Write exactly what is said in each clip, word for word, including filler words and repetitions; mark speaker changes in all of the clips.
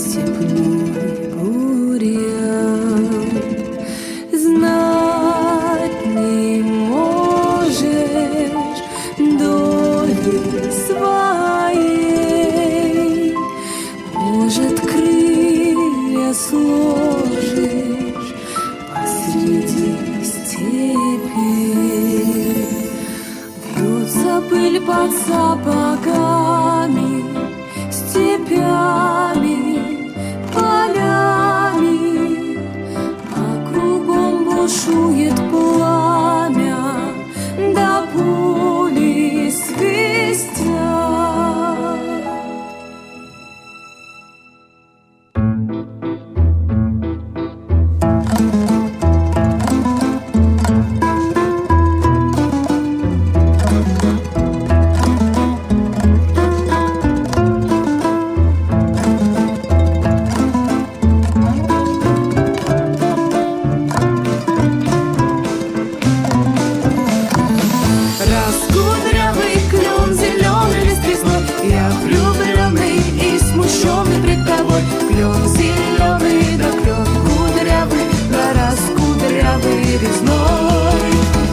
Speaker 1: степной бурьян. Знать не можешь доли своей, может, крылья сложишь посреди степи. Вьется пыль под сапогами, степями, полями, а кругом бушует пламя, да пули свистят. Раскудрявый клен зеленый листвой, я влюбленный и смущенный пред тобой. Клен зеленый, да клен кудрявый, да раскудрявый резной.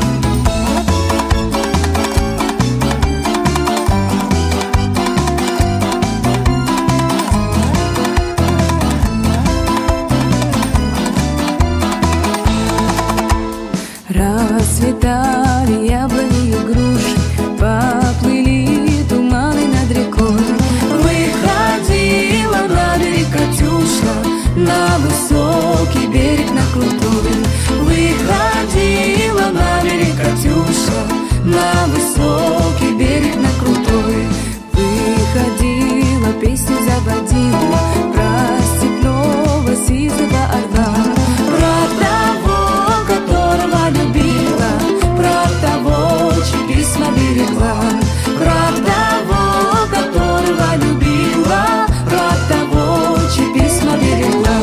Speaker 1: Расцветали яблони и груши, поплыли туманы над рекой. Выходила на берег Катюша, на высокий берег, на крутой. Выходила на берег Катюша, на высокий берег, на крутой. Выходила, песню заводила про степного сизого орла, про того, которого любила, про того, чьи письма берегла, про того, которого любила, про того, чьи письма берегла.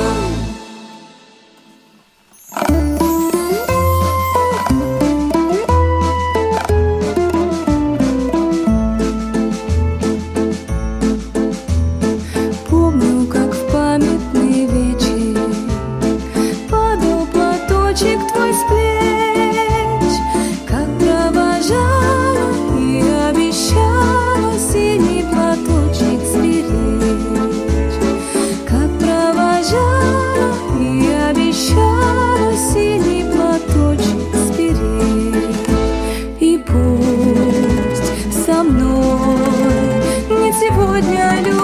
Speaker 1: Помню, как в памятный вечер падал платочек твой с плеч, как провожала и обещала синий платочек сберечь, как провожала и обещала синий платочек сберечь. И пусть со мной не сегодня,